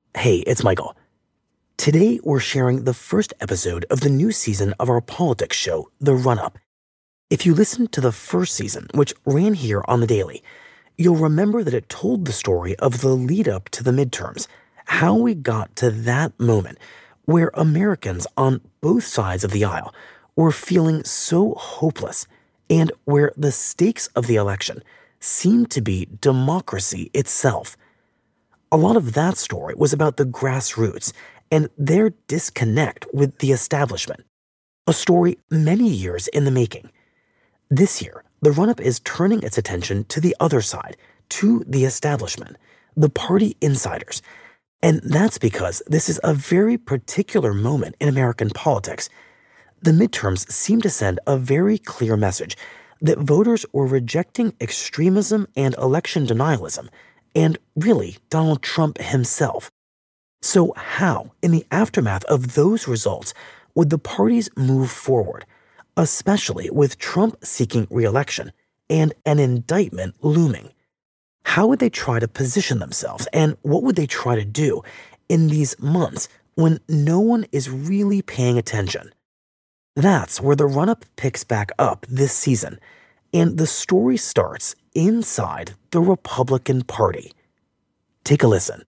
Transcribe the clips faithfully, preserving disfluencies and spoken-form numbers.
Hey, it's Michael. Today, we're sharing the first episode of the new season of our politics show, The Run-Up. If you listened to the first season, which ran here on The Daily, you'll remember that it told the story of the lead-up to the midterms, how we got to that moment where Americans on both sides of the aisle were feeling so hopeless, and where the stakes of the election seemed to be democracy itself. A lot of that story was about the grassroots and their disconnect with the establishment, a story many years in the making. This year, The Run-Up is turning its attention to the other side, to the establishment, the party insiders. And that's because this is a very particular moment in American politics. The midterms seem to send a very clear message that voters were rejecting extremism and election denialism, and really Donald Trump himself. So how, in the aftermath of those results, would the parties move forward, especially with Trump seeking re-election and an indictment looming? How would they try to position themselves, and what would they try to do in these months when no one is really paying attention? That's where The Run-Up picks back up this season, and the story starts inside the Republican Party. Take a listen.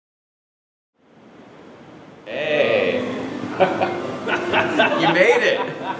Hey! You made it!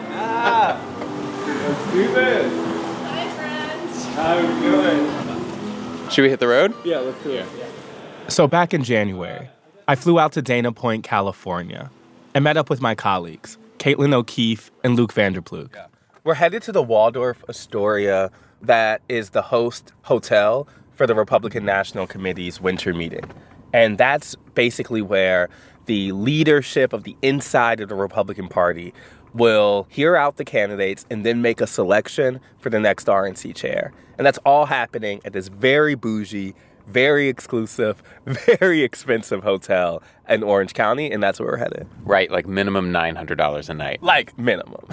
Let's do this! Hi, friends! How are we doing? Should we hit the road? Yeah, let's do it. So back in January, I flew out to Dana Point, California, and met up with my colleagues, Caitlin O'Keefe and Luke Vanderploeg. Yeah. We're headed to the Waldorf Astoria that is the host hotel for the Republican National Committee's winter meeting. And that's basically where the leadership of the inside of the Republican Party will hear out the candidates and then make a selection for the next R N C chair. And that's all happening at this very bougie, very exclusive, very expensive hotel in Orange County, and that's where we're headed. Right, like minimum nine hundred dollars a night. Like, minimum.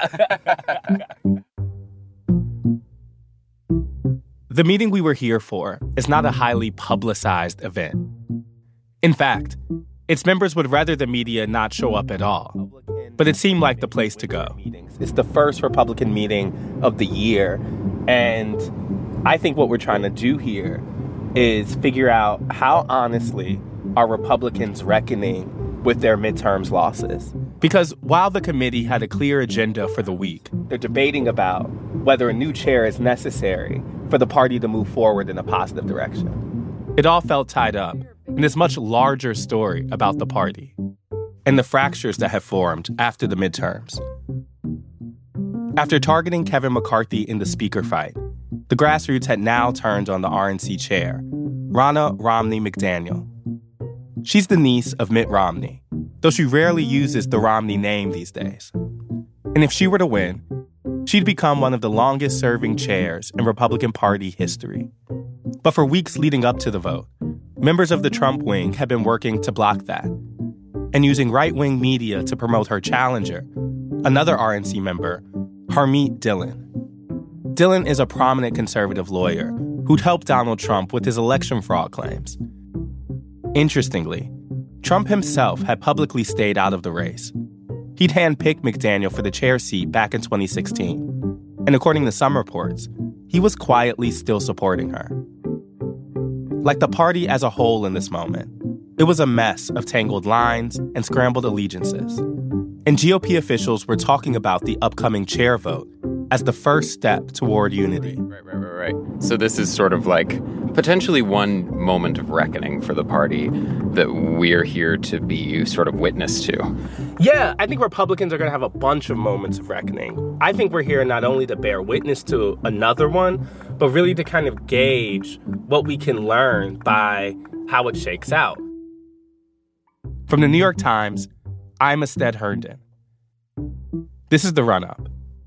The meeting we were here for is not a highly publicized event. In fact, its members would rather the media not show up at all. But it seemed like the place to go. It's the first Republican meeting of the year, and I think what we're trying to do here is figure out how honestly are Republicans reckoning with their midterms losses. Because while the committee had a clear agenda for the week, they're debating about whether a new chair is necessary for the party to move forward in a positive direction. It all felt tied up in this much larger story about the party and the fractures that have formed after the midterms. After targeting Kevin McCarthy in the speaker fight, the grassroots had now turned on the R N C chair, Ronna Romney McDaniel. She's the niece of Mitt Romney, though she rarely uses the Romney name these days. And if she were to win, she'd become one of the longest-serving chairs in Republican Party history. But for weeks leading up to the vote, members of the Trump wing had been working to block that and using right-wing media to promote her challenger, another R N C member, Harmeet Dillon. Dillon is a prominent conservative lawyer who'd helped Donald Trump with his election fraud claims. Interestingly, Trump himself had publicly stayed out of the race. He'd handpicked McDaniel for the chair seat back in twenty sixteen, and according to some reports, he was quietly still supporting her. Like the party as a whole in this moment, it was a mess of tangled lines and scrambled allegiances. And G O P officials were talking about the upcoming chair vote as the first step toward unity. Right, right, right, right. So this is sort of like potentially one moment of reckoning for the party that we're here to be sort of witness to. Yeah, I think Republicans are going to have a bunch of moments of reckoning. I think we're here not only to bear witness to another one, but really to kind of gauge what we can learn by how it shakes out. From the New York Times, I'm Astead Herndon. This is The Run-Up.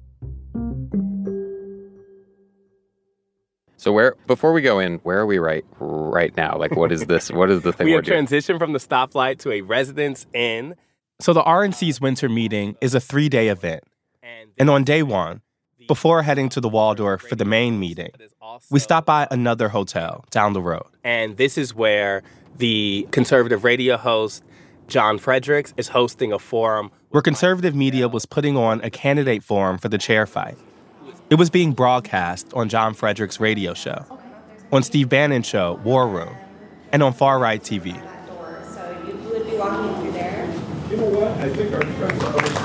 So where, before we go in, where are we right right now? Like, what is this? What is the thing we we're have doing? transitioned from the stoplight to a Residence Inn. So the R N C's winter meeting is a three-day event. And on day one, before heading to the Waldorf for the main meeting, we stop by another hotel down the road. And this is where The conservative radio host, John Fredericks, is hosting a forum where conservative media was putting on a candidate forum for the chair fight. It was being broadcast on John Fredericks' radio show, on Steve Bannon's show, War Room, and on Far Right T V. So you would be walking through there? You know what? I think our friends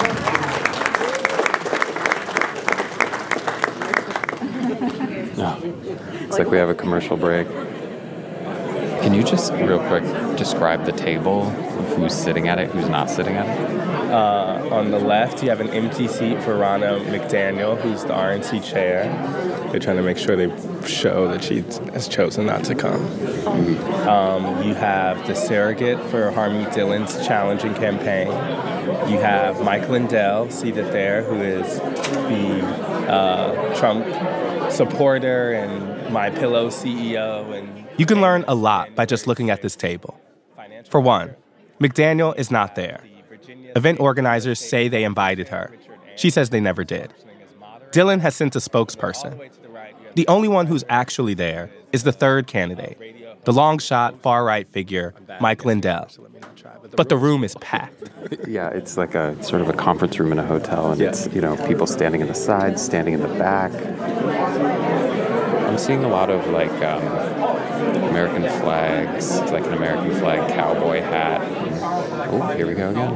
No. It's like we have a commercial break. Can you just, real quick, describe the table of who's sitting at it, who's not sitting at it? Uh, on the left, you have an empty seat for Ronna McDaniel, who's the R N C chair. They're trying to make sure they show that she has chosen not to come. Um, you have the surrogate for Harmeet Dillon's challenging campaign. You have Mike Lindell seated there, who is the uh, Trump supporter and My Pillow C E O. And you can learn a lot by just looking at this table. For one, McDaniel is not there. Event organizers say they invited her. She says they never did. Dillon has sent a spokesperson. The only one who's actually there is the third candidate, the long-shot, far-right figure, Mike Lindell. But the room is packed. Yeah, it's like a sort of a conference room in a hotel, and yeah. It's, you know, people standing in the sides, standing in the back. I'm seeing a lot of, like, um, American flags. It's like an American flag cowboy hat. Oh, here we go again.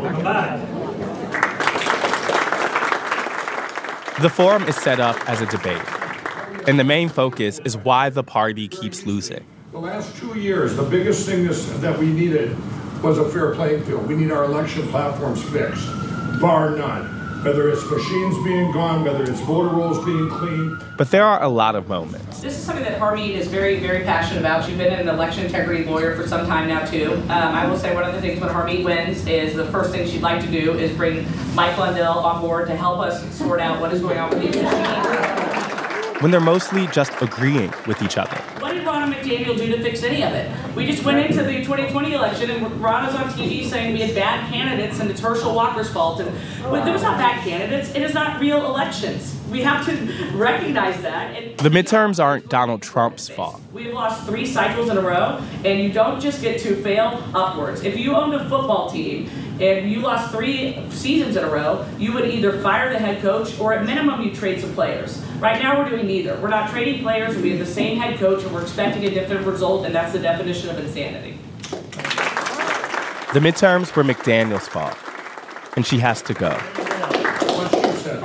The forum is set up as a debate, and the main focus is why the party keeps losing. The last two years, the biggest thing this, that we needed was a fair playing field. We need our election platforms fixed, bar none. Whether it's machines being gone, whether it's voter rolls being cleaned. But there are a lot of moments. This is something that Harmeet is very, very passionate about. She's been an election integrity lawyer for some time now, too. Um, I will say one of the things when Harmeet wins is the first thing she'd like to do is bring Mike Lindell on board to help us sort out what is going on with these machines. When they're mostly just agreeing with each other. What did Ronna McDaniel do to fix any of it? We just went into the twenty twenty election and Ronna's on T V saying we had bad candidates and it's Herschel Walker's fault. And well, there was not bad candidates. It is not real elections. We have to recognize that. And the midterms aren't Donald Trump's fault. We've lost three cycles in a row, and you don't just get to fail upwards. If you owned a football team and you lost three seasons in a row, you would either fire the head coach or at minimum you trade some players. Right now we're doing neither. We're not trading players, we have the same head coach and we're expecting a different result, and that's the definition of insanity. The midterms were McDaniel's fault, and she has to go. What she said.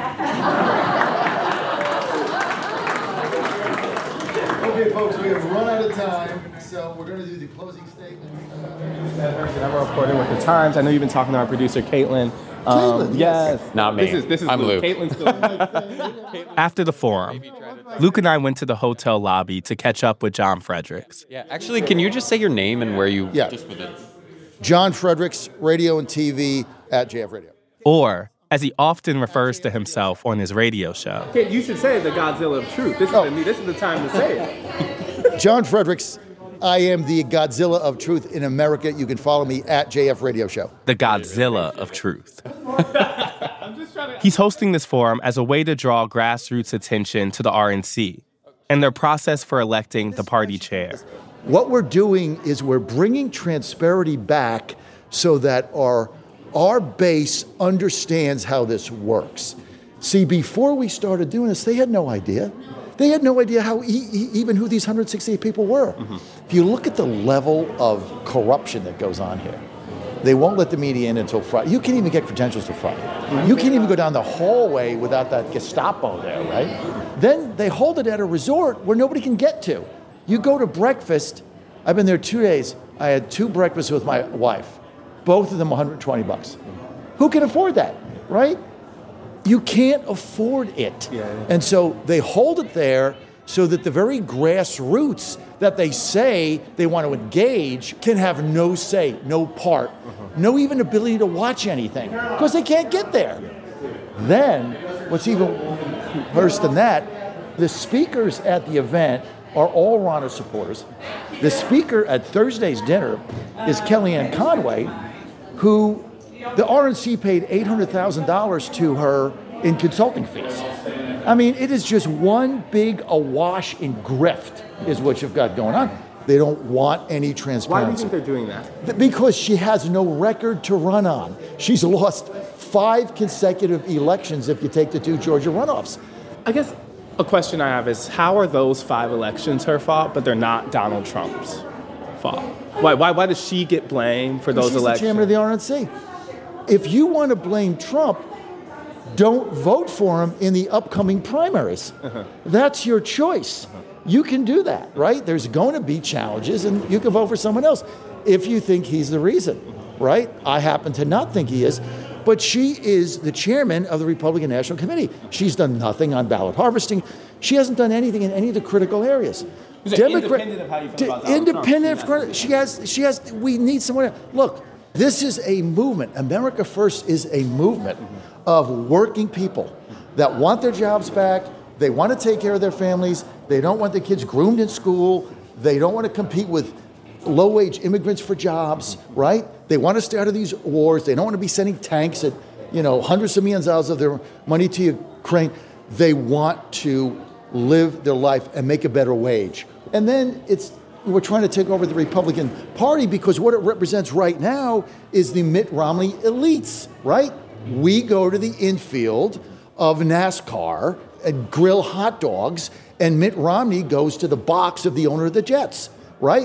Okay, folks, we have run out of time, so we're going to do the closing statement. I'm a reporter with the Times. I know you've been talking to our producer, Caitlin. Um, Caitlin, yes. Not me. This is, this is I'm Luke. Luke. Caitlin's still After the forum, Luke and I went to the hotel lobby to catch up with John Fredericks. Yeah, actually, can you just say your name and where you... Yeah. Just for the... John Fredericks, radio and T V at J F Radio. Or, as he often refers to himself on his radio show. You should say the Godzilla of truth. This is, Oh. the, this is the time to say it. John Fredericks, I am the Godzilla of truth in America. You can follow me at J F Radio Show. The Godzilla of truth. He's hosting this forum as a way to draw grassroots attention to the R N C and their process for electing the party chair. What we're doing is we're bringing transparency back so that our, our base understands how this works. See, before we started doing this, they had no idea. They had no idea how e- e- even who these one hundred sixty-eight people were. Mm-hmm. If you look at the level of corruption that goes on here, they won't let the media in until Friday. You can't even get credentials till Friday. Mm-hmm. You can't even go down the hallway without that Gestapo there, right? Then they hold it at a resort where nobody can get to. You go to breakfast. I've been there two days. I had two breakfasts with my wife. Both of them one hundred twenty bucks. Who can afford that, right? You can't afford it. Yeah, yeah. And so they hold it there so that the very grassroots that they say they want to engage can have no say, no part, uh-huh. no even ability to watch anything because they can't get there. Then, what's even worse than that, the speakers at the event are all Ronna supporters. The speaker at Thursday's dinner is Kellyanne Conway, who the R N C paid eight hundred thousand dollars to her in consulting fees. I mean, it is just one big awash in grift is what you've got going on. They don't want any transparency. Why do you think they're doing that? Because she has no record to run on. She's lost five consecutive elections if you take the two Georgia runoffs. I guess a question I have is, how are those five elections her fault, but they're not Donald Trump's fault? Why, why, why does she get blamed for those She's elections? She's the chairman of the R N C. If you want to blame Trump, don't vote for him in the upcoming primaries. Uh-huh. That's your choice. Uh-huh. You can do that, right? There's going to be challenges, and you can vote for someone else if you think he's the reason, right? I happen to not think he is, but she is the chairman of the Republican National Committee. She's done nothing on ballot harvesting. She hasn't done anything in any of the critical areas. Democrat, independent of how you feel about Donald independent Trump, of, she has, she has, we need someone else. Look, this is a movement. America First is a movement of working people that want their jobs back. They want to take care of their families. They don't want their kids groomed in school. They don't want to compete with low-wage immigrants for jobs, right? They want to stay out of these wars. They don't want to be sending tanks at, you know, hundreds of millions of dollars of their money to Ukraine. They want to live their life and make a better wage. And then it's we're trying to take over the Republican Party because what it represents right now is the Mitt Romney elites, right? We go to the infield of NASCAR and grill hot dogs, and Mitt Romney goes to the box of the owner of the Jets, right?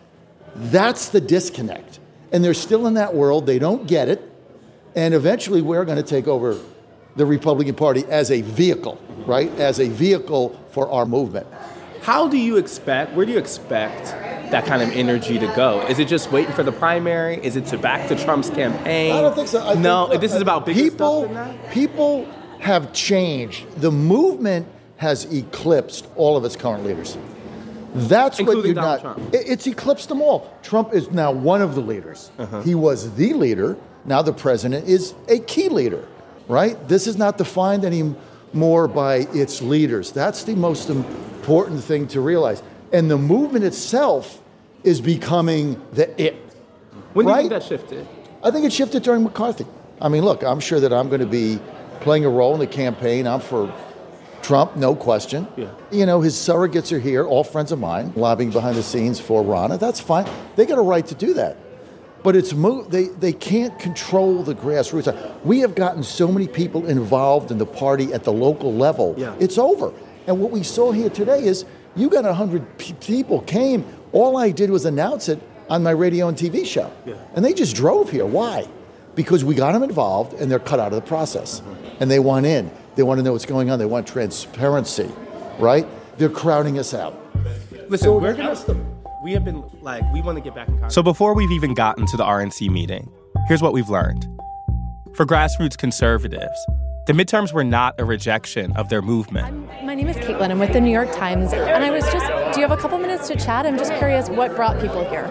That's the disconnect. And they're still in that world. They don't get it. And eventually we're going to take over the Republican Party as a vehicle, right? As a vehicle for our movement. How do you expect, where do you expect that kind of energy to go? Is it just waiting for the primary? Is it to back to Trump's campaign? I don't think so. I no, think, this is about bigger people, stuff than that? People have changed. The movement has eclipsed all of its current leaders. That's Including what you're Donald not. Trump. It, it's eclipsed them all. Trump is now one of the leaders. Uh-huh. He was the leader. Now the president is a key leader, right? This is not defined anymore by its leaders. That's the most important thing to realize. And the movement itself is becoming the it. When do right? you think that shifted? I think it shifted during McCarthy. I mean, look, I'm sure that I'm going to be playing a role in the campaign. I'm for Trump, no question. Yeah. You know, his surrogates are here, all friends of mine, lobbying behind the scenes for Ronna. That's fine. They got a right to do that. But it's mo- they, they can't control the grassroots. We have gotten so many people involved in the party at the local level. Yeah. It's over. And what we saw here today is you got one hundred p- people came. All I did was announce it on my radio and T V show. Yeah. And they just drove here. Why? Because we got them involved and they're cut out of the process. Mm-hmm. And they want in. They want to know what's going on. They want transparency, right? They're crowding us out. Listen, So we're gonna- gonna. We have been like we want to get back in contact. So before we've even gotten to the R N C meeting, here's what we've learned. For grassroots conservatives, the midterms were not a rejection of their movement. I'm, my name is Caitlin. I'm with the New York Times, and I was just. Do you have a couple minutes to chat? I'm just curious what brought people here.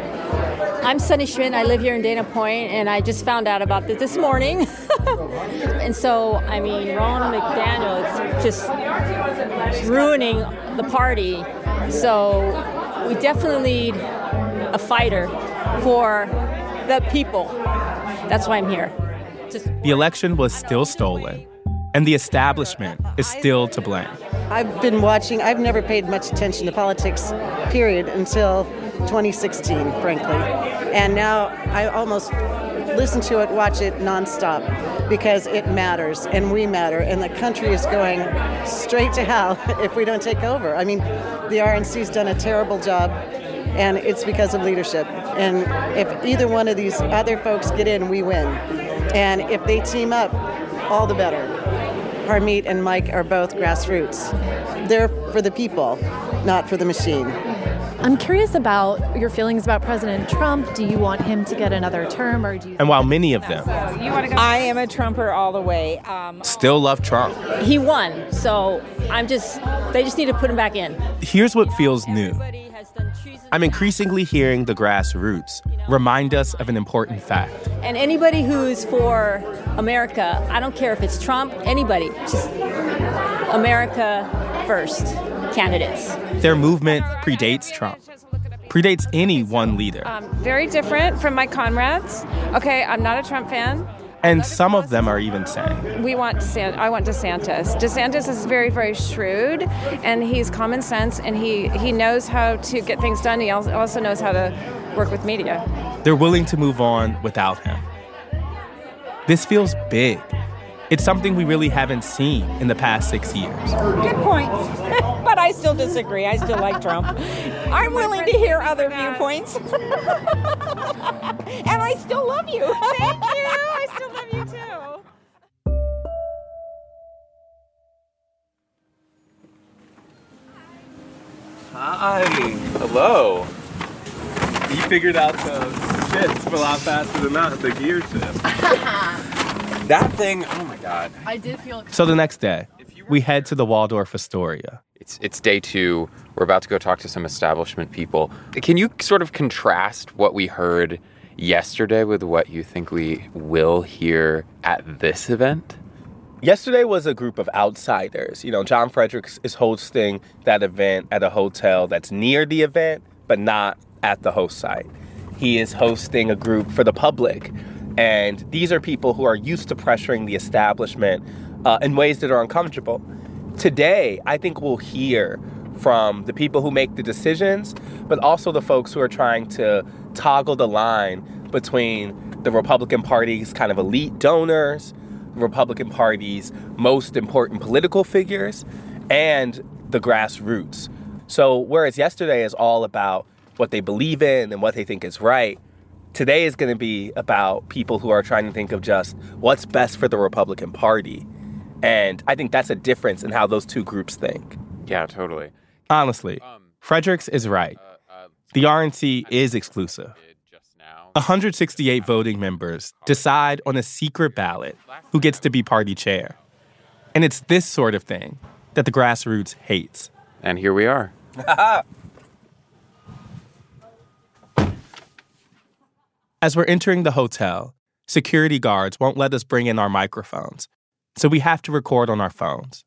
I'm Sunny Schmidt. I live here in Dana Point, and I just found out about this this morning. And so, I mean, Ron McDaniel is just ruining the party. So we definitely need a fighter for the people. That's why I'm here. Just- The election was still stolen, and the establishment is still to blame. I've been watching, I've never paid much attention to politics, period, until twenty sixteen, frankly. And now I almost listen to it, watch it nonstop, because it matters, and we matter, and the country is going straight to hell if we don't take over. I mean, the R N C's done a terrible job, and it's because of leadership. And if either one of these other folks get in, we win. And if they team up, all the better. Harmeet and Mike are both grassroots. They're for the people, not for the machine. I'm curious about your feelings about President Trump. Do you want him to get another term, or do you? And while many of them I am a Trumper all the way. Um, still love Trump, he won, so I'm just. They just need to put him back in. here's what feels new. I'm increasingly hearing the grassroots remind us of an important fact. And anybody who's for America, I don't care if it's Trump, anybody, just America first candidates. Their movement predates Trump, predates any one leader. um, very different from my comrades. Okay, I'm not a Trump fan. And some of them are even saying, We want DeSantis, I want DeSantis. DeSantis is very, very shrewd, and he's common sense, and he, he knows how to get things done. He also knows how to work with media. They're willing to move on without him. This feels big. It's something we really haven't seen in the past six years. Good point. But I still disagree. I still like Trump. I'm willing to hear other viewpoints. And I still love you. Thank you. I still love you too. Hi. Hello. You figured out the shifts a lot faster than that, the gear shift. That thing, oh my God. I did feel... So the next day, we head to the Waldorf Astoria. It's it's day two. We're about to go talk to some establishment people. Can you sort of contrast what we heard yesterday with what you think we will hear at this event? Yesterday was a group of outsiders. You know, John Fredericks is hosting that event at a hotel that's near the event, but not at the host site. He is hosting a group for the public. And these are people who are used to pressuring the establishment uh, in ways that are uncomfortable. Today, I think we'll hear from the people who make the decisions, but also the folks who are trying to toggle the line between the Republican Party's kind of elite donors, the Republican Party's most important political figures, and the grassroots. So whereas yesterday is all about what they believe in and what they think is right, today is going to be about people who are trying to think of just what's best for the Republican Party. And I think that's a difference in how those two groups think. Yeah, totally. Honestly, Fredericks is right. The R N C is exclusive. one hundred sixty-eight voting members decide on a secret ballot who gets to be party chair. And it's this sort of thing that the grassroots hates. And here we are. As we're entering the hotel, security guards won't let us bring in our microphones, so we have to record on our phones.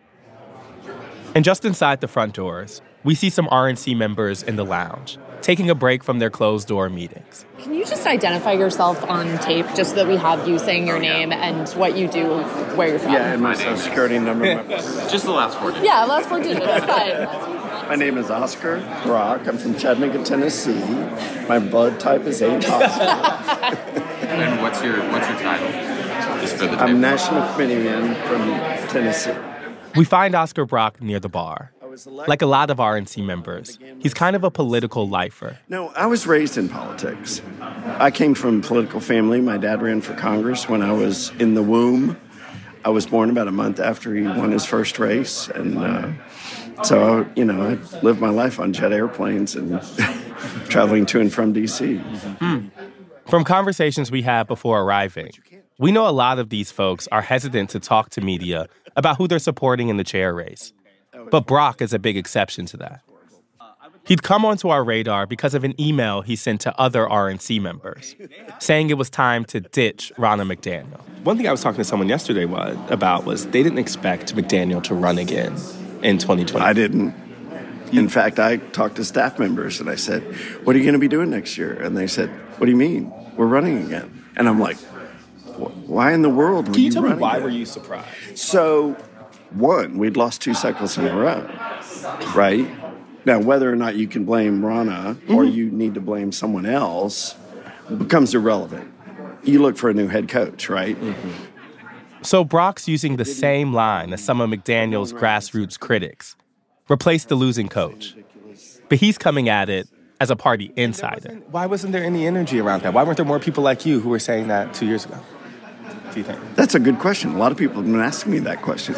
And just inside the front doors, we see some R N C members in the lounge, taking a break from their closed-door meetings. Can you just identify yourself on tape just so that we have you saying your name and what you do, where you're from? Yeah, and my social security number. Just the last four digits. Yeah, last four digits, fine. My name is Oscar Brock. I'm from Chattanooga, Tennessee. My blood type is A positive. And what's your what's your title? Just for the I'm tape. National Committeeman from Tennessee. We find Oscar Brock near the bar. Like a lot of R N C members, he's kind of a political lifer. No, I was raised in politics. I came from a political family. My dad ran for Congress when I was in the womb. I was born about a month after he won his first race. And uh, so, you know, I lived my life on jet airplanes and traveling to and from D C. Mm. From conversations we had before arriving, we know a lot of these folks are hesitant to talk to media about who they're supporting in the chair race. But Brock is a big exception to that. He'd come onto our radar because of an email he sent to other R N C members, saying it was time to ditch Ronna McDaniel. One thing I was talking to someone yesterday was, about was they didn't expect McDaniel to run again in twenty twenty. I didn't. In fact, I talked to staff members and I said, what are you going to be doing next year? And they said, what do you mean? We're running again. And I'm like, why in the world were Can you, you tell running me why again? were you surprised? So, one, we'd lost two cycles in a row, right? Now, whether or not you can blame Ronna mm-hmm. or you need to blame someone else becomes irrelevant. You look for a new head coach, right? Mm-hmm. So Brock's using the same line as some of McDaniel's grassroots critics. Replace the losing coach. But he's coming at it as a party insider. Why wasn't there any energy around that? Why weren't there more people like you who were saying that two years ago? Do you think? That's a good question. A lot of people have been asking me that question.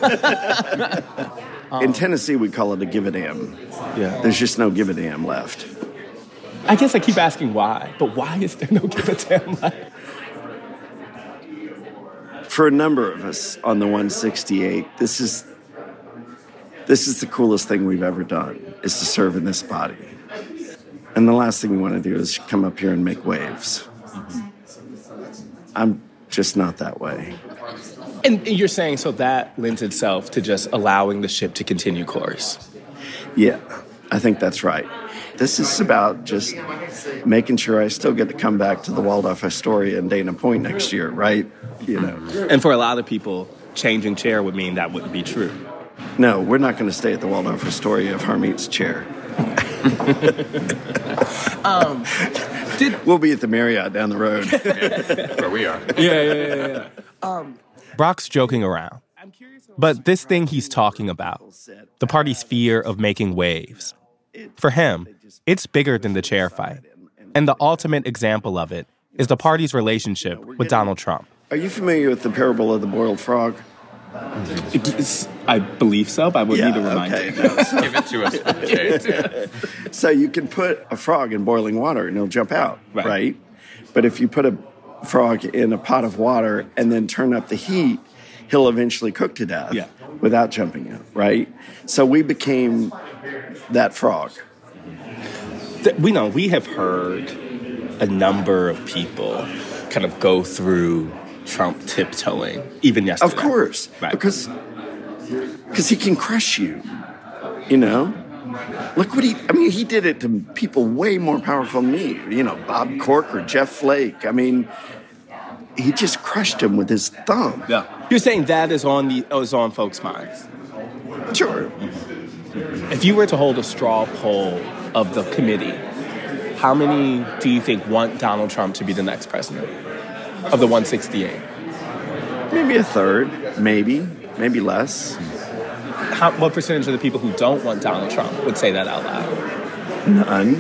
In Tennessee, we call it a give a damn. Yeah. There's just no give a damn left. I guess I keep asking why, but why is there no give a damn left? For a number of us on the one sixty-eight, this is this is the coolest thing we've ever done, is to serve in this body. And the last thing we want to do is come up here and make waves. I'm just not that way. And you're saying so that lends itself to just allowing the ship to continue course? Yeah, I think that's right. This is about just making sure I still get to come back to the Waldorf Astoria in Dana Point next year, right? You know. And for a lot of people, changing chair would mean that wouldn't be true. No, we're not going to stay at the Waldorf Astoria if Harmeet's chair. um, did... We'll be at the Marriott down the road. Where we are. Yeah, yeah, yeah, yeah. Um, Brock's joking around. But this thing he's talking about, the party's fear of making waves, for him, it's bigger than the chair fight. And the ultimate example of it is the party's relationship with Donald Trump. Are you familiar with the parable of the boiled frog? I believe so, but I would yeah, need a reminder. Okay, no, so. Give it to us. Okay. So you can put a frog in boiling water and it'll jump out, right. right? But if you put a frog in a pot of water and then turn up the heat, he'll eventually cook to death yeah. without jumping out, right? So we became that frog. We know we have heard a number of people kind of go through Trump tiptoeing, even yesterday. Of course, right. because because he can crush you, you know? Look what he, I mean, he did it to people way more powerful than me. You know, Bob Corker, Jeff Flake. I mean, he just crushed him with his thumb. Yeah. You're saying that is on the is on folks' minds? Sure. If you were to hold a straw poll of the committee, how many do you think want Donald Trump to be the next president of the one sixty-eight? Maybe a third, maybe, maybe less. How, what percentage of the people who don't want Donald Trump would say that out loud? None.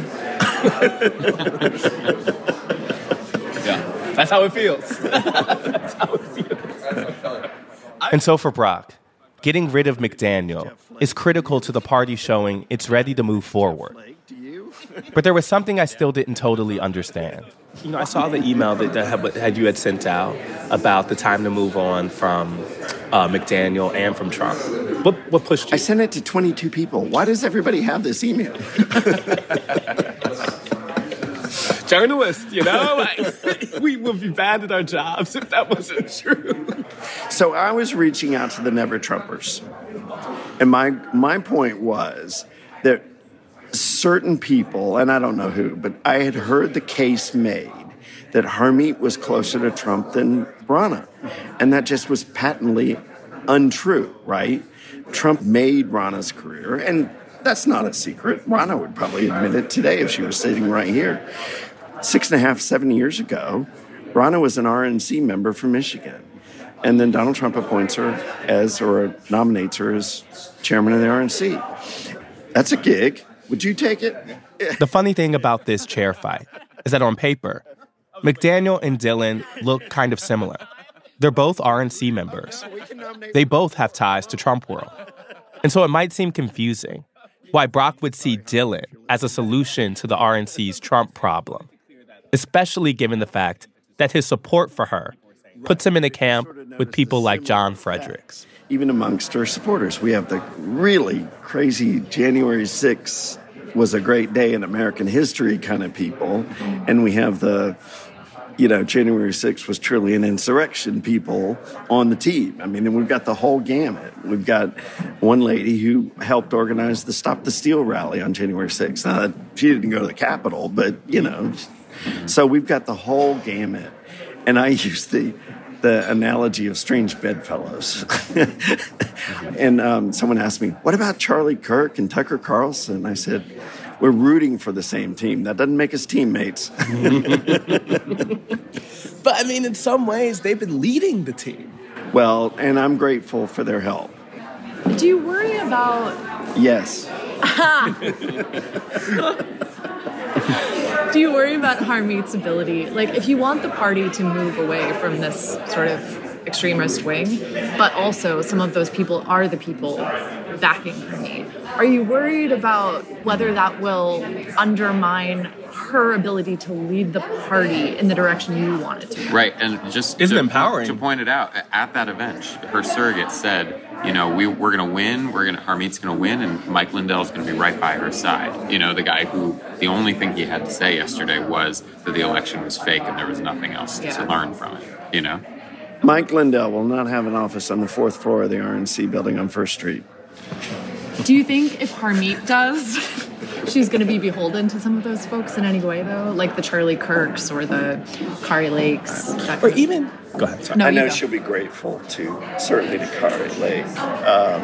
Yeah, that's how it feels. That's how it feels. And so for Brock, getting rid of McDaniel is critical to the party showing it's ready to move forward. But there was something I still didn't totally understand. You know, I saw the email that, that had you had sent out about the time to move on from uh, McDaniel and from Trump. What what pushed you? I sent it to twenty-two people. Why does everybody have this email? Journalists, you know? Like, we would be bad at our jobs if that wasn't true. So I was reaching out to the Never Trumpers. And my my point was that certain people, and I don't know who, but I had heard the case made that Harmeet was closer to Trump than Ronna. And that just was patently untrue, right? Trump made Ronna's career, and that's not a secret. Ronna would probably admit it today if she was sitting right here. Six and a half, seven years ago, Ronna was an R N C member from Michigan. And then Donald Trump appoints her as, or nominates her as chairman of the R N C. That's a gig. Would you take it? The funny thing about this chair fight is that on paper, McDaniel and Dillon look kind of similar. They're both R N C members. They both have ties to Trump world. And so it might seem confusing why Brock would see Dillon as a solution to the R N C's Trump problem, especially given the fact that his support for her puts him in a camp with people like John Fredericks. Even amongst her supporters, we have the really crazy January sixth was a great day in American history kind of people. And we have the, you know, January sixth was truly an insurrection people on the team. I mean, and we've got the whole gamut. We've got one lady who helped organize the Stop the Steal rally on January sixth. Now, she didn't go to the Capitol, but, you know, so we've got the whole gamut. And I use the the analogy of strange bedfellows. And um, someone asked me, what about Charlie Kirk and Tucker Carlson? I said, we're rooting for the same team. That doesn't make us teammates. But, I mean, in some ways, they've been leading the team. Well, and I'm grateful for their help. Do you worry about... Yes. Do you worry about Harmeet's ability? Like, if you want the party to move away from this sort of extremist wing, but also some of those people are the people backing Harmeet, are you worried about whether that will undermine her ability to lead the party in the direction you want it to go? Right, and just Isn't to, empowering. to point it out, at that event, her surrogate said, you know, we, we're going to win, we're going to, Harmeet's going to win, and Mike Lindell's going to be right by her side. You know, the guy who, the only thing he had to say yesterday was that the election was fake and there was nothing else Yeah. to learn from it, you know? Mike Lindell will not have an office on the fourth floor of the R N C building on First Street. Do you think if Harmeet does, she's going to be beholden to some of those folks in any way, though? Like the Charlie Kirks or the Kari Lakes? Or even... Go ahead, sorry. No, I know you go. she'll be grateful to, certainly to Kari Lake. Um,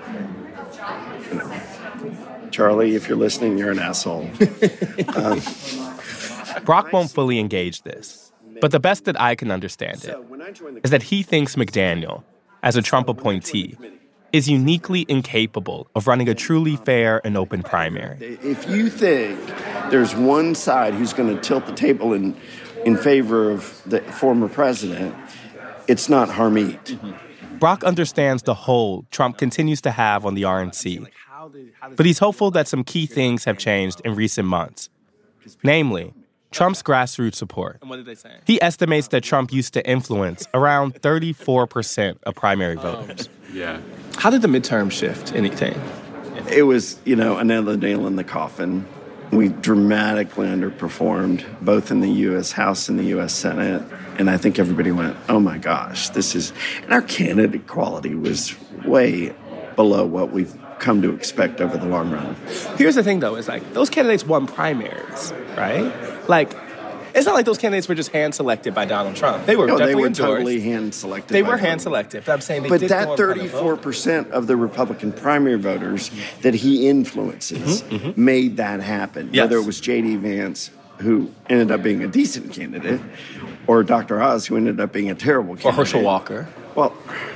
you know, Charlie, if you're listening, you're an asshole. um, Brock won't fully engage this, but the best that I can understand it is that he thinks McDaniel, as a Trump appointee, is uniquely incapable of running a truly fair and open primary. If you think there's one side who's going to tilt the table in, in favor of the former president, it's not Harmeet. Mm-hmm. Brock understands the hold Trump continues to have on the R N C, but he's hopeful that some key things have changed in recent months. Namely, Trump's grassroots support. And what did they say? He estimates that Trump used to influence around thirty-four percent of primary voters. Yeah. How did the midterm shift anything? It was, you know, another nail in the coffin. We dramatically underperformed, both in the U S House and the U S Senate. And I think everybody went, oh my gosh, this is... And our candidate quality was way below what we've come to expect over the long run. Here's the thing, though, is like, those candidates won primaries, right? Like, it's not like those candidates were just hand-selected by Donald Trump. They were no, definitely they were endorsed. totally hand-selected. They by were Donald. hand-selected, but I'm saying they But did go that in front of thirty-four percent of the Republican primary voters that he influences Mm-hmm, mm-hmm. made that happen. Yes. Whether it was J D. Vance, who ended up being a decent candidate, or Doctor Oz, who ended up being a terrible candidate. Or Herschel Walker. Well,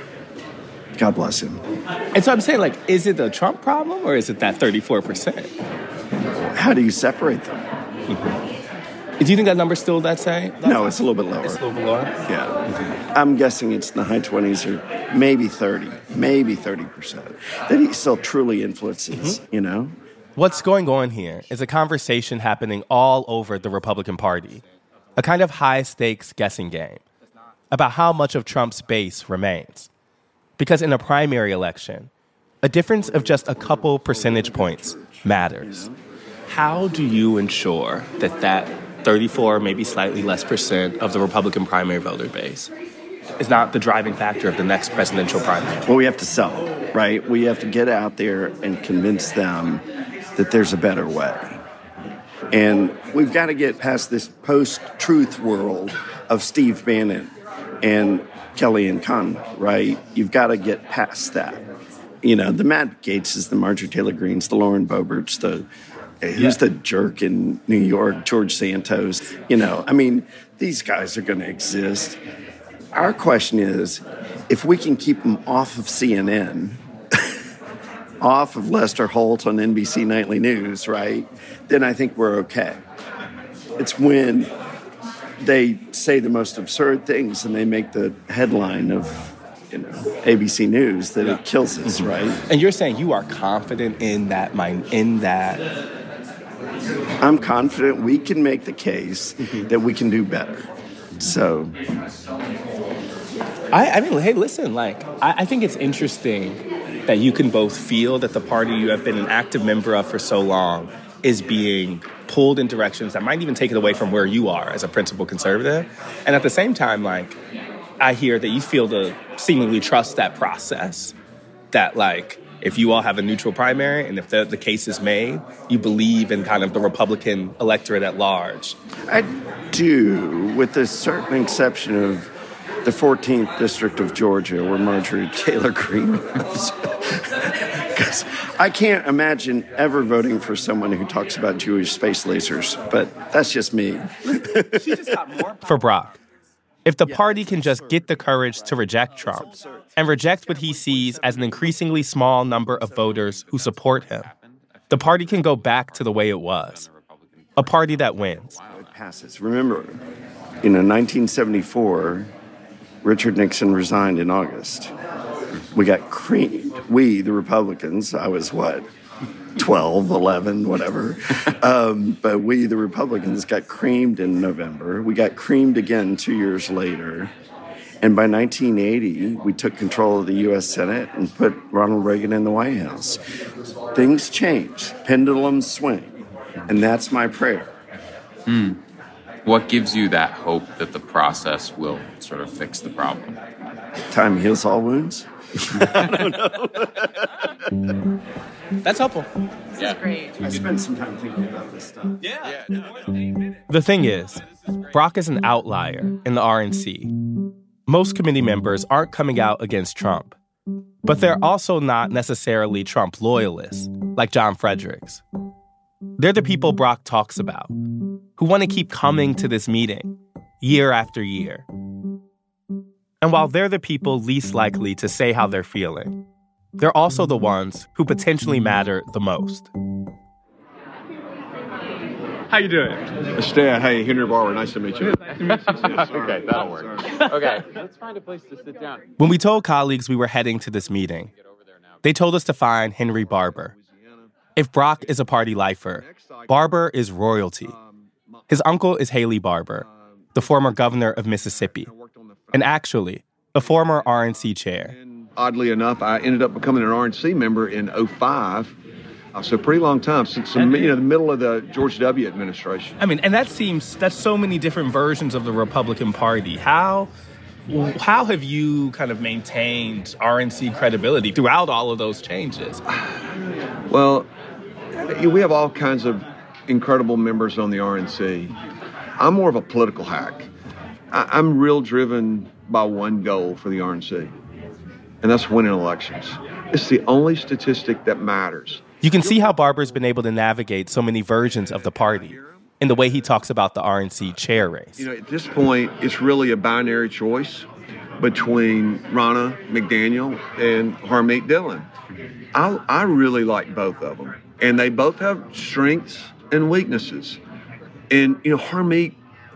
God bless him. And so I'm saying, like, is it the Trump problem or is it that thirty-four percent? How do you separate them? Mm-hmm. Do you think that number's still that same? No, it's a little bit lower. It's a little bit lower? Yeah. Mm-hmm. I'm guessing it's in the high twenties or maybe thirty, maybe thirty percent. That he still truly influences, mm-hmm. you know? What's going on here is a conversation happening all over the Republican Party, a kind of high-stakes guessing game about how much of Trump's base remains. Because in a primary election, a difference of just a couple percentage points matters. How do you ensure that that thirty-four, maybe slightly less percent of the Republican primary voter base is not the driving factor of the next presidential primary? Well, we have to sell it, right? We have to get out there and convince them that there's a better way. And we've got to get past this post-truth world of Steve Bannon and Kellyanne Conway, right? You've got to get past that. You know, the Matt Gaetzes, the Marjorie Taylor Greenes, the Lauren Boeberts, the who's yeah. the jerk in New York, George Santos. You know, I mean, these guys are going to exist. Our question is, if we can keep them off of C N N, off of Lester Holt on N B C Nightly News, right, then I think we're okay. It's when they say the most absurd things and they make the headline of, you know, A B C News that yeah. it kills us, right? And you're saying you are confident in that mind, in that. I'm confident we can make the case mm-hmm. that we can do better. So, I, I mean, hey, listen, like, I, I think it's interesting that you can both feel that the party you have been an active member of for so long is being pulled in directions that might even take it away from where you are as a principled conservative. And at the same time, like, I hear that you feel to seemingly trust that process, that, like, if you all have a neutral primary and if the, the case is made, you believe in kind of the Republican electorate at large. I do, with a certain exception of the fourteenth District of Georgia, where Marjorie Taylor Greene lives. Because I can't imagine ever voting for someone who talks about Jewish space lasers, but that's just me. For Brock, if the party can just get the courage to reject Trump and reject what he sees as an increasingly small number of voters who support him, the party can go back to the way it was, a party that wins. It passes. Remember, you know, nineteen seventy-four, Richard Nixon resigned in August. We got creamed. We, the Republicans, I was what, twelve, eleven, whatever. Um, but we, the Republicans, got creamed in November. We got creamed again two years later. And by nineteen eighty, we took control of the U S Senate and put Ronald Reagan in the White House. Things change. Pendulums swing. And that's my prayer. Mm. What gives you that hope that the process will sort of fix the problem? Time heals all wounds? I don't know. That's helpful. This is great. I spent some time thinking about this stuff. Yeah. The thing is, Brock is an outlier in the R N C. Most committee members aren't coming out against Trump, but they're also not necessarily Trump loyalists, like John Fredericks. They're the people Brock talks about, who want to keep coming to this meeting year after year. And while they're the people least likely to say how they're feeling, they're also the ones who potentially matter the most. How you doing? Stan, hey, Henry Barber, nice to meet you. Nice to meet you too. Okay, that'll work. Okay, let's find a place to sit down. When we told colleagues we were heading to this meeting, they told us to find Henry Barber. If Brock is a party lifer, Barber is royalty. His uncle is Haley Barber, the former governor of Mississippi, and actually, a former R N C chair. Oddly enough, I ended up becoming an R N C member in oh five, so a pretty long time, since you know, the middle of the George W. administration. I mean, and that seems, that's so many different versions of the Republican Party. How, how have you kind of maintained R N C credibility throughout all of those changes? Well, we have all kinds of incredible members on the R N C. I'm more of a political hack. I'm real driven by one goal for the R N C, and that's winning elections. It's the only statistic that matters. You can see how Barber's been able to navigate so many versions of the party in the way he talks about the R N C chair race. You know, at this point, it's really a binary choice between Ronna McDaniel and Harmeet Dillon. I, I really like both of them, and they both have strengths and weaknesses. And, you know, Harmeet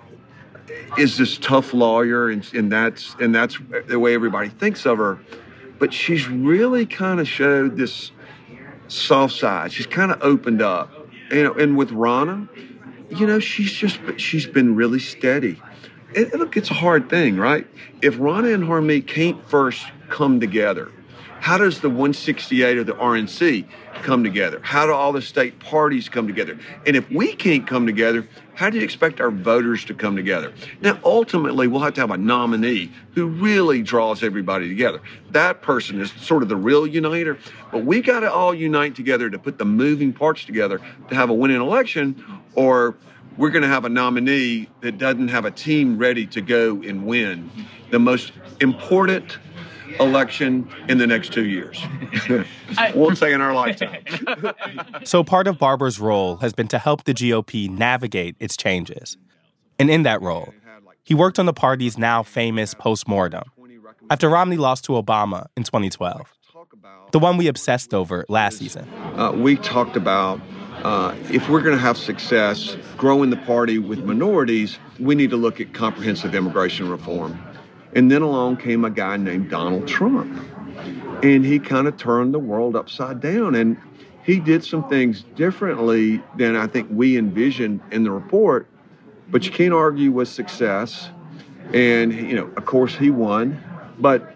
is this tough lawyer, and, and that's and that's the way everybody thinks of her. But she's really kind of showed this soft side. She's kind of opened up. You know, and with Ronna, you know, she's just she's been really steady. And look, it's a hard thing, right? If Ronna and Harmeet can't first come together, how does the one sixty-eight of the R N C come together? How do all the state parties come together? And if we can't come together, how do you expect our voters to come together? Now, ultimately, we'll have to have a nominee who really draws everybody together. That person is sort of the real uniter. But we got to all unite together to put the moving parts together to have a winning election, or we're going to have a nominee that doesn't have a team ready to go and win the most important election in the next two years. Won't say in our lifetime. So part of Barber's role has been to help the G O P navigate its changes. And in that role, he worked on the party's now famous postmortem after Romney lost to Obama in twenty twelve, the one we obsessed over last season. Uh, we talked about uh, if we're going to have success growing the party with minorities, we need to look at comprehensive immigration reform. And then along came a guy named Donald Trump. And he kind of turned the world upside down. And he did some things differently than I think we envisioned in the report. But you can't argue with success. And, you know, of course, he won. But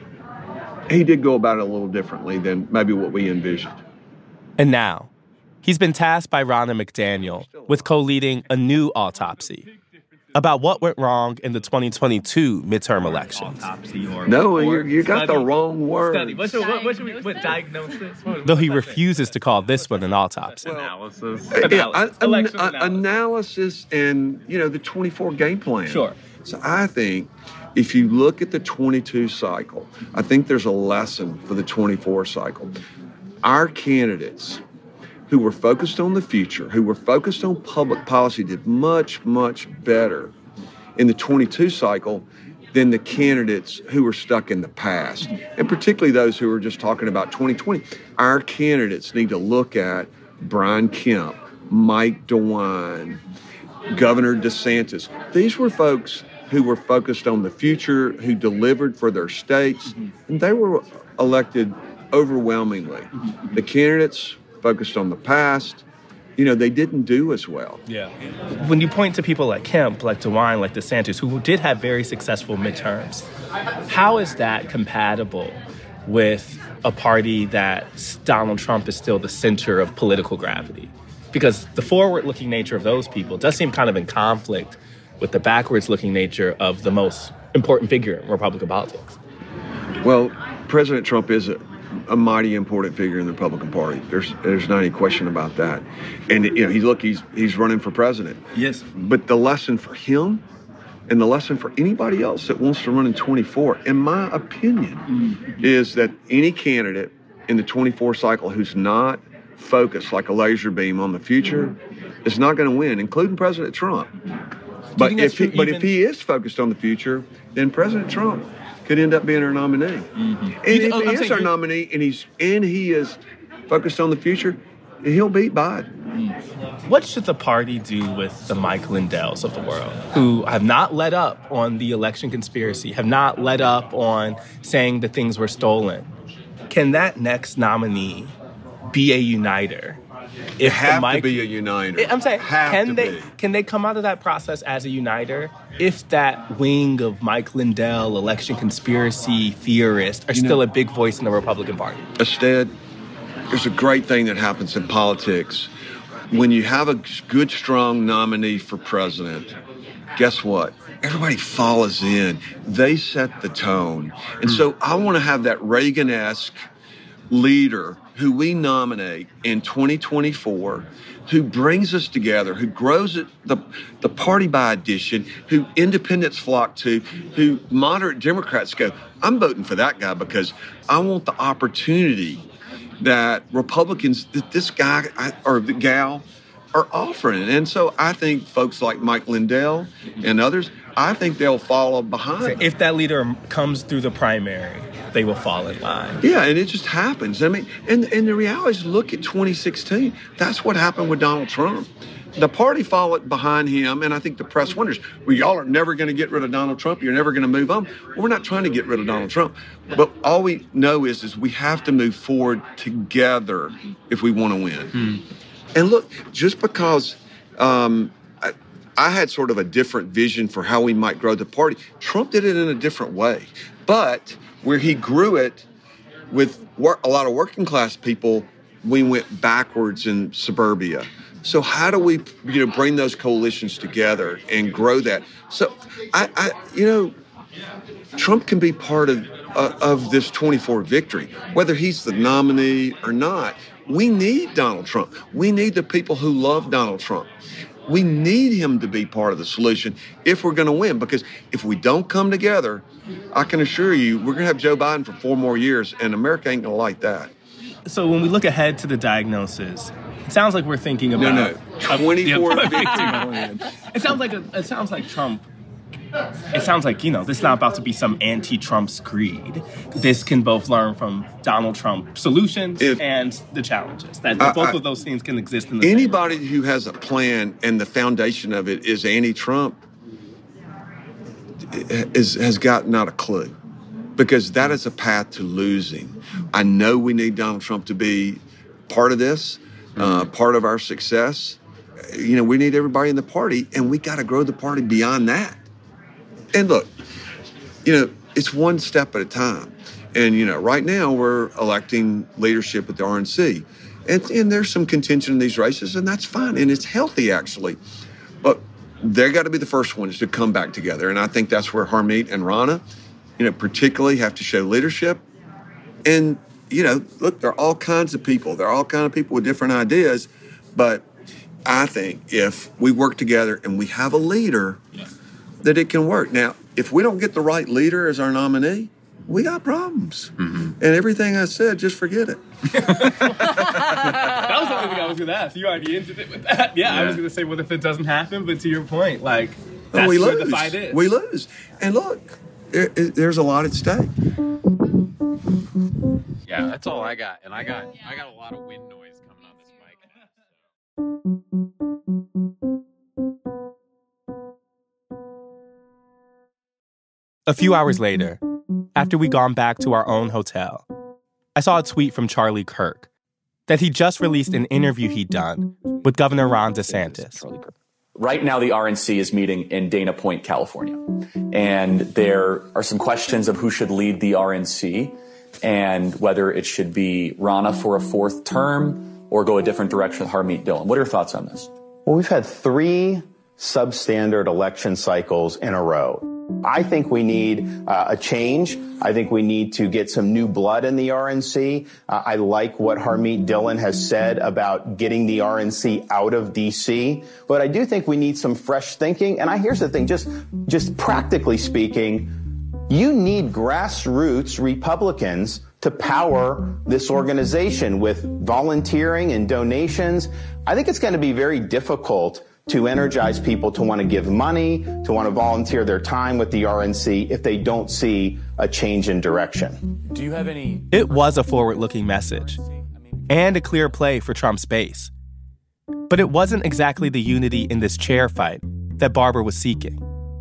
he did go about it a little differently than maybe what we envisioned. And now, he's been tasked by Ronna McDaniel with co-leading a new autopsy about what went wrong in the twenty twenty-two midterm elections. No, you, you got the wrong word. Study. What, what, what, should we, what diagnosis? What, Though he refuses to call this one an autopsy. Analysis. Yeah, analysis. An, an, analysis. analysis and, you know, the twenty-four game plan. Sure. So I think if you look at the twenty-two cycle, I think there's a lesson for the twenty-four cycle. Our candidates who were focused on the future, who were focused on public policy, did much, much better in the twenty-two cycle than the candidates who were stuck in the past, and particularly those who were just talking about twenty twenty. Our candidates need to look at Brian Kemp, Mike DeWine, Governor DeSantis. These were folks who were focused on the future, who delivered for their states, and they were elected overwhelmingly. The candidates focused on the past, you know, they didn't do as well. Yeah. When you point to people like Kemp, like DeWine, like DeSantis, who did have very successful midterms, how is that compatible with a party that Donald Trump is still the center of political gravity? Because the forward-looking nature of those people does seem kind of in conflict with the backwards-looking nature of the most important figure in Republican politics. Well, President Trump is a a mighty important figure in the Republican Party. There's there's not any question about that. And you know, he's look, he's he's running for president. Yes. But the lesson for him, and the lesson for anybody else that wants to run in twenty-four, in my opinion, mm-hmm. is that any candidate in the twenty-four cycle who's not focused like a laser beam on the future mm-hmm. is not going to win, including President Trump. But if he, but if he is focused on the future, then President Trump could end up being our nominee. Mm-hmm. And if oh, he is our nominee and he's and he is focused on the future, he'll beat Biden. What should the party do with the Mike Lindells of the world, who have not let up on the election conspiracy, have not let up on saying that things were stolen? Can that next nominee be a uniter? It have Mike, to be a uniter. I'm saying, have can they be. can they come out of that process as a uniter if that wing of Mike Lindell, election conspiracy theorists, are you still know, a big voice in the Republican Party? Instead, there's a great thing that happens in politics. When you have a good, strong nominee for president, guess what? Everybody follows in. They set the tone. And mm. so I want to have that Reagan-esque leader who we nominate in twenty twenty-four, who brings us together, who grows it, the, the party by addition, who independents flock to, who moderate Democrats go, I'm voting for that guy because I want the opportunity that Republicans, that this guy or the gal are offering. And so I think folks like Mike Lindell and others, I think they'll follow behind. So if that leader comes through the primary, they will fall in line. Yeah, and it just happens. I mean, and, and the reality is, look at twenty sixteen. That's what happened with Donald Trump. The party followed behind him, and I think the press wonders, well, y'all are never going to get rid of Donald Trump. You're never going to move on. Well, we're not trying to get rid of Donald Trump. But all we know is, is we have to move forward together if we want to win. Hmm. And look, just because um, I, I had sort of a different vision for how we might grow the party, Trump did it in a different way. But where he grew it with work, a lot of working class people, we went backwards in suburbia. So how do we, you know, bring those coalitions together and grow that? So I, I you know, Trump can be part of uh, of this twenty-four victory, whether he's the nominee or not. We need Donald Trump. We need the people who love Donald Trump. We need him to be part of the solution if we're going to win. Because if we don't come together, I can assure you, we're going to have Joe Biden for four more years, and America ain't going to like that. So when we look ahead to the diagnosis, it sounds like we're thinking about no, no, twenty-four victory. It sounds like a, it sounds like Trump. It sounds like, you know, this is not about to be some anti-Trump screed. This can both learn from Donald Trump solutions if, and the challenges. That I, both I, of those things can exist in the anybody same who has a plan and the foundation of it is anti-Trump is, has got not a clue, because that is a path to losing. I know we need Donald Trump to be part of this, uh, part of our success. You know, we need everybody in the party, and we got to grow the party beyond that. And look, you know, it's one step at a time. And, you know, right now we're electing leadership at the R N C. And, and there's some contention in these races, and that's fine. And it's healthy, actually. But they got to be the first ones to come back together. And I think that's where Harmeet and Ronna, you know, particularly have to show leadership. And, you know, look, there are all kinds of people. There are all kinds of people with different ideas. But I think if we work together and we have a leader, yeah. that it can work. Now, if we don't get the right leader as our nominee, we got problems. Mm-hmm. And everything I said, just forget it. That was the only thing I was going to ask. You already ended it with that. Yeah, yeah. I was going to say, what if it doesn't happen? But to your point, like, that's we where lose. the fight is. We lose. And look, there, there's a lot at stake. Yeah, that's all I got. And I got, I got a lot of wind noise coming on this mic. A few hours later, after we'd gone back to our own hotel, I saw a tweet from Charlie Kirk that he just released an interview he'd done with Governor Ron DeSantis. Right now, the R N C is meeting in Dana Point, California. And there are some questions of who should lead the R N C and whether it should be Ronna for a fourth term or go a different direction with Harmeet Dillon. What are your thoughts on this? Well, we've had three substandard election cycles in a row. I think we need uh, a change. I think we need to get some new blood in the R N C. Uh, I like what Harmeet Dillon has said about getting the R N C out of D C, but I do think we need some fresh thinking. And I, here's the thing, just, just practically speaking, you need grassroots Republicans to power this organization with volunteering and donations. I think it's going to be very difficult to energize people to want to give money, to want to volunteer their time with the R N C if they don't see a change in direction. Do you have any... It was a forward-looking message and a clear play for Trump's base. But it wasn't exactly the unity in this chair fight that Barber was seeking.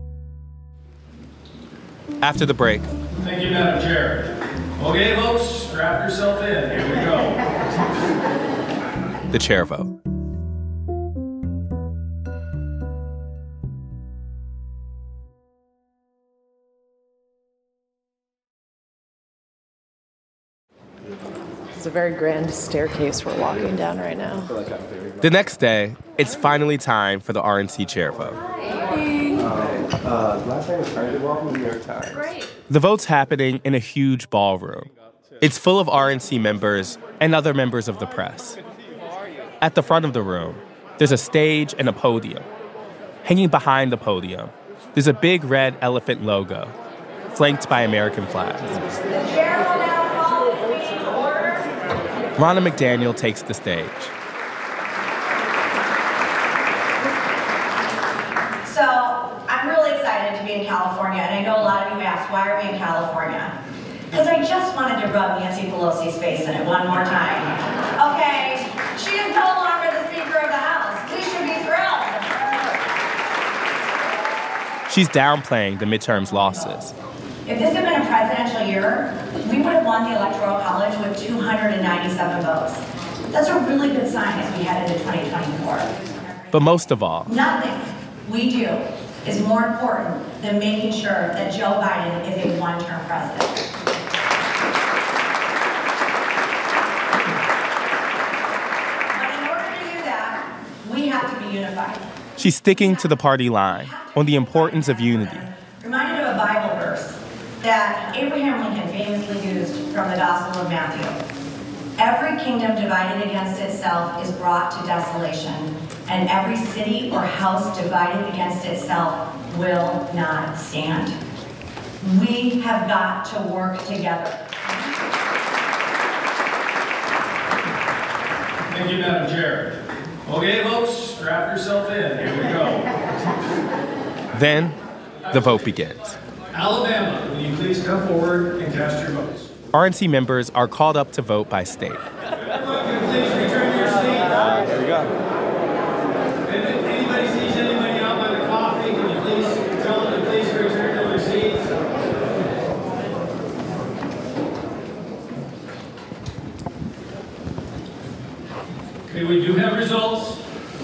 After the break... Thank you, Madam Chair. Okay, folks, strap yourself in. Here we go. The chair vote. It's a very grand staircase we're walking down right now. The next day, it's finally time for the R N C chair vote. Uh, last time was Target. Welcome to New York Times. Great. The vote's happening in a huge ballroom. It's full of R N C members and other members of the press. At the front of the room, there's a stage and a podium. Hanging behind the podium, there's a big red elephant logo, flanked by American flags. Ronna McDaniel takes the stage. So I'm really excited to be in California, and I know a lot of you asked, why are we in California? Because I just wanted to rub Nancy Pelosi's face in it one more time. Okay, she is no longer the Speaker of the House. We should be thrilled. She's downplaying the midterm's losses. If this had been a presidential year, we would have won the Electoral College with two hundred ninety-seven votes. That's a really good sign as we head into twenty twenty-four. But most of all, nothing we do is more important than making sure that Joe Biden is a one-term president. But in order to do that, we have to be unified. she's sticking to the party line on the importance of unity. Reminded of a Bible verse that Abraham Lincoln famously used from the Gospel of Matthew. Every kingdom divided against itself is brought to desolation, and every city or house divided against itself will not stand. We have got to work together. Thank you, Madam Chair. Okay, folks, strap yourself in. Here we go. Then, the vote begins. Alabama, will you please come forward and cast your votes? R N C members are called up to vote by state. Everyone, can you please return to your seat? Uh, there we go. If anybody sees anybody out by the coffee, can you please tell them to please return to their seats? Okay, we do have results.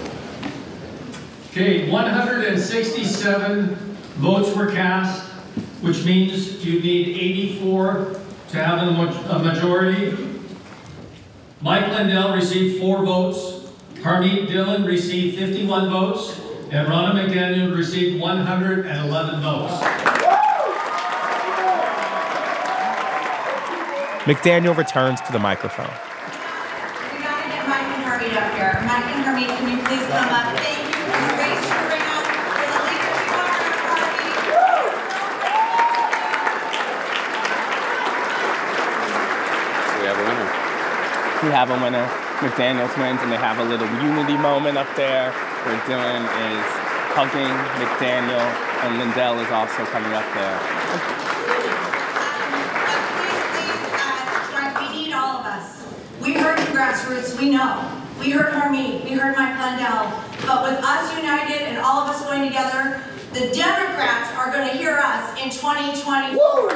Okay, one hundred sixty-seven votes were cast, which means you need eighty-four to have a majority. Mike Lindell received four votes. Harmeet Dillon received fifty-one votes. And Ronna McDaniel received one hundred eleven votes. McDaniel returns to the microphone. We gotta get Mike and Harmeet up here. Mike and Harmeet, can you please come up? Thank you for the race you bring up for the leadership of our party. We have a winner. We have a winner. McDaniels wins, and they have a little unity moment up there where Dillon is hugging McDaniel, and Lindell is also coming up there. We need all of us. We heard the grassroots, we know. We heard Harmeet, we heard Mike Lindell. But with us united and all of us going together, the Democrats are going to hear us in twenty twenty-four.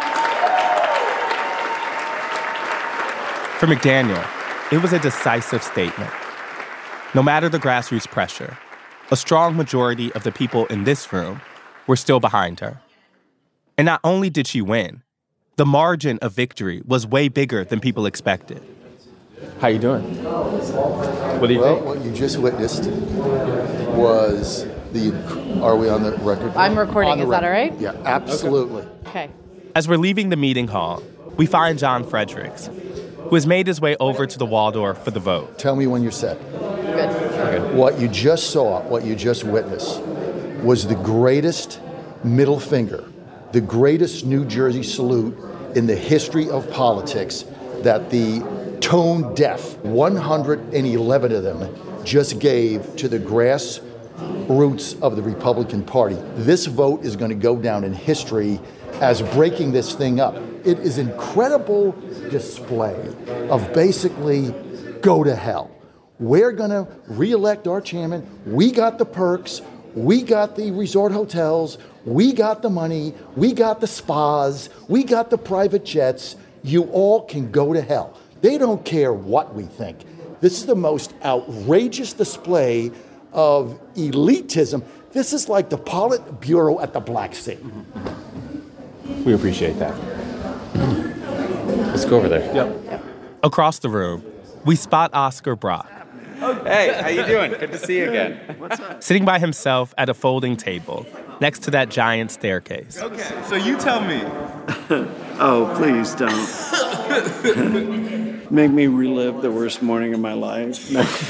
For McDaniel, it was a decisive statement. No matter the grassroots pressure, a strong majority of the people in this room were still behind her. And not only did she win, the margin of victory was way bigger than people expected. How you doing? What do you well, think? What you just witnessed was the, are we on the record? I'm recording. On the Is that all right? Yeah, absolutely. Okay. As we're leaving the meeting hall, we find John Fredericks, who has made his way over to the Waldorf for the vote. Tell me when you're set. Good. What you just saw, what you just witnessed, was the greatest middle finger, the greatest New Jersey salute in the history of politics that the tone deaf, one hundred eleven of them, just gave to the grassroots of the Republican Party. This vote is going to go down in history as breaking this thing up. It is an incredible display of basically go to hell. We're going to reelect our chairman. We got the perks. We got the resort hotels. We got the money. We got the spas. We got the private jets. You all can go to hell. They don't care what we think. This is the most outrageous display of elitism. This is like the Politburo at the Black Sea. We appreciate that. Let's go over there. Yep. Across the room, we spot Oscar Brock. Hey, how you doing? Good to see you again. What's up? Sitting by himself at a folding table next to that giant staircase. Okay, so you tell me. Oh, please don't. Make me relive the worst morning of my life.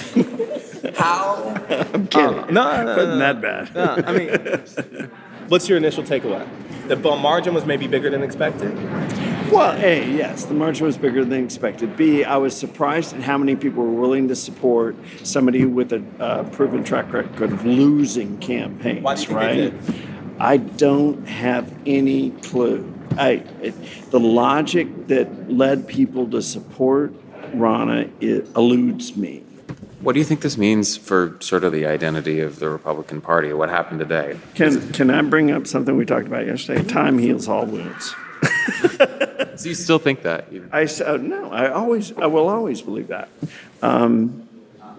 How? I'm kidding. Uh, no, no, Wasn't no, that bad. No, I mean, what's your initial takeaway? The margin was maybe bigger than expected? Well, A, yes, the margin was bigger than expected. B, I was surprised at how many people were willing to support somebody with a uh, proven track record of losing campaigns. Why do you think right? they did? I don't have any clue. I, it, the logic that led people to support Ronna, it eludes me. What do you think this means for sort of the identity of the Republican Party? What happened today? Can can I bring up something we talked about yesterday? Time heals all wounds. So you still think that? I uh, no, I always, I will always believe that. Um,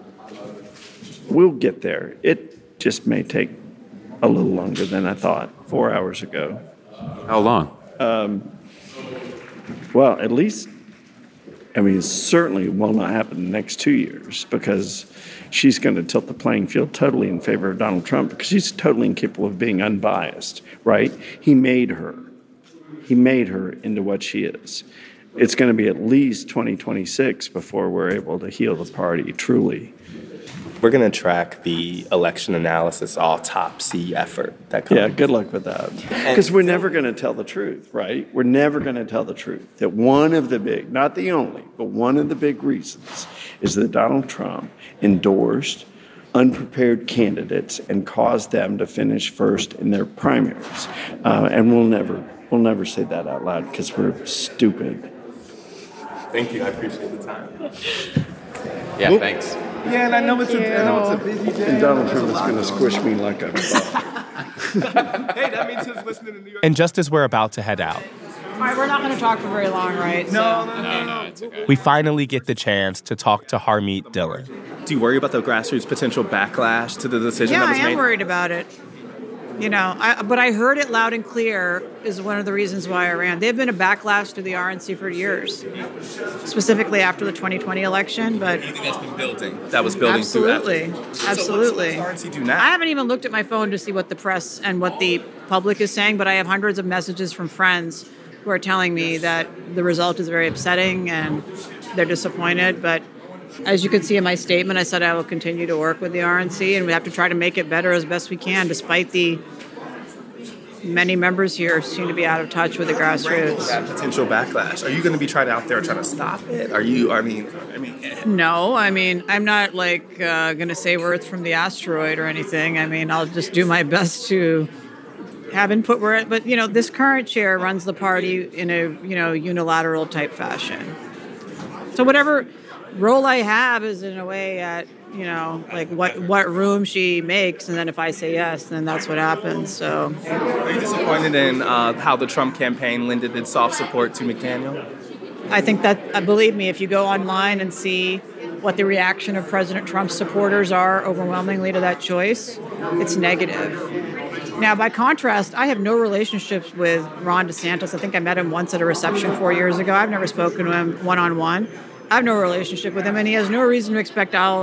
we'll get there. It just may take a little longer than I thought four hours ago. How long? Um, well, at least, I mean, it certainly will not happen in the next two years because she's going to tilt the playing field totally in favor of Donald Trump because she's totally incapable of being unbiased, right? He made her. He made her into what she is. It's going to be at least twenty twenty-six before we're able to heal the party truly. We're going to track the election analysis autopsy effort that comes. Yeah, good luck with that. Because we're never going to tell the truth, right? We're never going to tell the truth. That one of the big, not the only, but one of the big reasons is that Donald Trump endorsed unprepared candidates and caused them to finish first in their primaries. Uh, and we'll never, we'll never say that out loud because we're stupid. Thank you. I appreciate the time. Yeah, Well, thanks. Yeah, and I know it's a, I know it's a busy day. And Donald Trump is going to squish me like a ball. Hey, that means he's listening to New York. And just as we're about to head out, All right, we're not going to talk for very long, right? No, So- no, no, no, it's okay. we finally get the chance to talk to Harmeet Dillon. Do you worry about the grassroots potential backlash to the decision Yeah, that I was am made? worried about it. You know, I, but I heard it loud and clear is one of the reasons why I ran. They've been a backlash to the R N C for years, specifically after the twenty twenty election. But You think that's been building? That was building absolutely, through after. absolutely. So what's, what's the R N C do now? I haven't even looked at my phone to see what the press and what the public is saying, but I have hundreds of messages from friends who are telling me that the result is very upsetting and they're disappointed. But as you can see in my statement, I said I will continue to work with the R N C and we have to try to make it better as best we can, despite the many members here seem to be out of touch with the grassroots. That potential backlash. Are you going to be trying out there trying to stop it? Are you? I mean, I mean. No, I mean, I'm not like uh, going to say words from the asteroid or anything. I mean, I'll just do my best to have input where it, but you know, this current chair runs the party in a, you know, unilateral type fashion. So whatever role I have is in a way at, you know, like what, what room she makes. And then if I say yes, then that's what happens. So Are you disappointed in uh, how the Trump campaign lended its soft support to McDaniel? I think that, uh, believe me, if you go online and see what the reaction of President Trump's supporters are overwhelmingly to that choice, it's negative. Now, by contrast, I have no relationships with Ron DeSantis. I think I met him once at a reception four years ago. I've never spoken to him one-on-one. I have no relationship with him, and he has no reason to expect I'll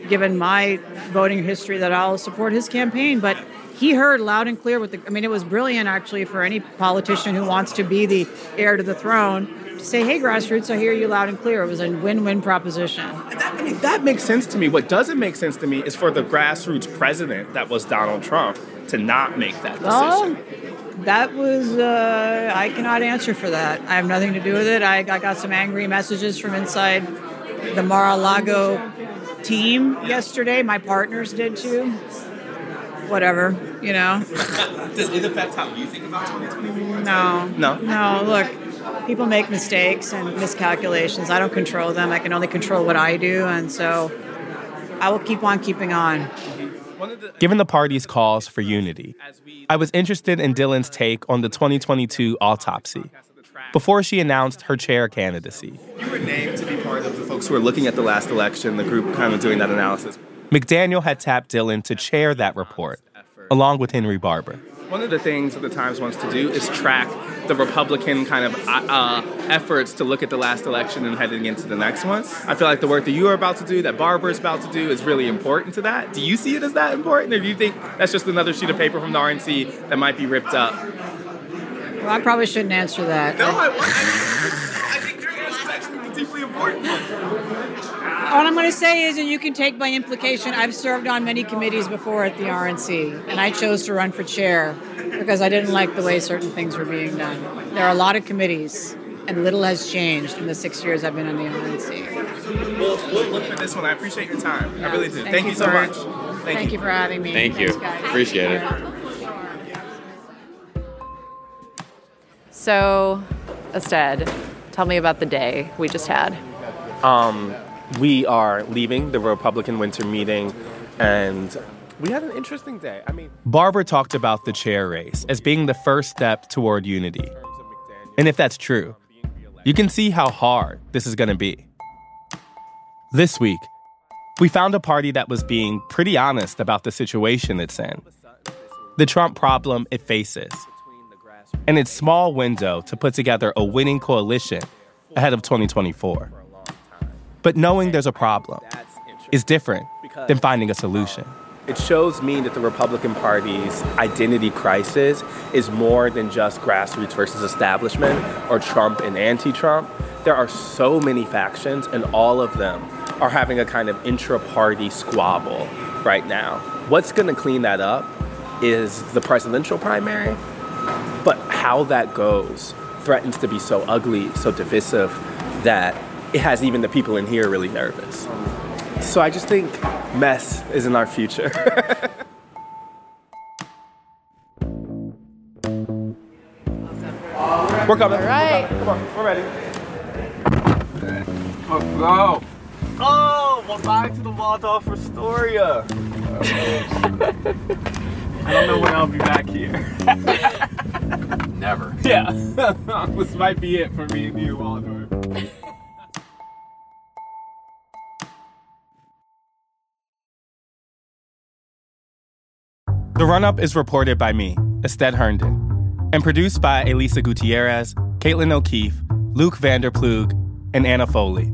given my voting history, that I'll support his campaign. But he heard loud and clear what the, I mean, it was brilliant, actually, for any politician who wants to be the heir to the throne to say, hey, grassroots, I hear you loud and clear. It was a win-win proposition. That, I mean, that makes sense to me. What doesn't make sense to me is for the grassroots president that was Donald Trump to not make that decision. Well, that was, uh, I cannot answer for that. I have nothing to do with it. I, I got some angry messages from inside the Mar-a-Lago team yesterday. My partners did too. Whatever, you know. Does it affect how you think about twenty twenty-four? No. No? No, look, people make mistakes and miscalculations. I don't control them. I can only control what I do. And so I will keep on keeping on. Given the party's calls for unity, I was interested in Dhillon's take on the twenty twenty-two autopsy before she announced her chair candidacy. You were named to be part of the folks who were looking at the last election, the group kind of doing that analysis. McDaniel had tapped Dhillon to chair that report, along with Henry Barber. One of the things that the Times wants to do is track the Republican kind of uh, efforts to look at the last election and heading into the next one. I feel like the work that you are about to do, that Barber is about to do, is really important to that. Do you see it as that important, or do you think that's just another sheet of paper from the R N C that might be ripped up? Well, I probably shouldn't answer that. No, I, I, I think your answer is actually deeply important. All I'm going to say is, and you can take by implication, I've served on many committees before at the R N C, and I chose to run for chair because I didn't like the way certain things were being done. There are a lot of committees, and little has changed in the six years I've been on the R N C. We'll, we'll look for this one. I appreciate your time. Yeah. I really do. Thank Thank, you you so for- much. Thank, Thank you for having me. Thank you. Thanks, guys. Appreciate it. So, Ested, tell me about the day we just had. Um, we are leaving the Republican winter meeting, and we had an interesting day. I mean, Barber talked about the chair race as being the first step toward unity. And if that's true, you can see how hard this is going to be. This week, we found a party that was being pretty honest about the situation it's in, the Trump problem it faces, and its small window to put together a winning coalition ahead of twenty twenty-four. But knowing there's a problem is different than finding a solution. It shows me that the Republican Party's identity crisis is more than just grassroots versus establishment or Trump and anti-Trump. There are so many factions, and all of them are having a kind of intra-party squabble right now. What's going to clean that up is the presidential primary, but how that goes threatens to be so ugly, so divisive, that it has even the people in here really nervous. So I just think mess is in our future. We're coming. All right. Come on, we're ready. Let's go. Oh, we're back to the Waldorf Astoria. I don't know when I'll be back here. Never. Yeah. This might be it for me and you, Waldorf. The Run-Up is reported by me, Ested Herndon, and produced by Elisa Gutierrez, Caitlin O'Keefe, Luke Vanderplug, and Anna Foley.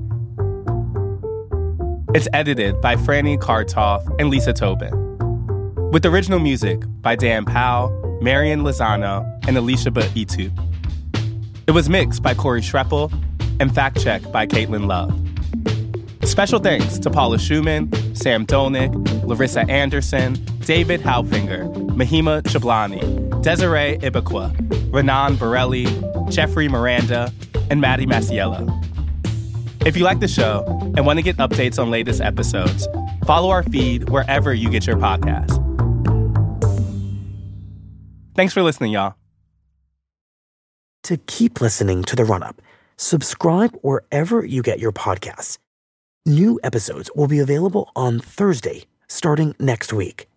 It's edited by Franny Kartoff and Lisa Tobin, with original music by Dan Powell, Marian Lozano, and Alicia Baitu. It was mixed by Corey Schreppel and fact-checked by Caitlin Love. Special thanks to Paula Schumann, Sam Dolnick, Larissa Anderson, David Halfinger, Mahima Chablani, Desiree Ibaqua, Renan Borelli, Jeffrey Miranda, and Maddie Masiello. If you like the show and want to get updates on latest episodes, follow our feed wherever you get your podcasts. Thanks for listening, y'all. To keep listening to The Run-Up, subscribe wherever you get your podcasts. New episodes will be available on Thursday, starting next week.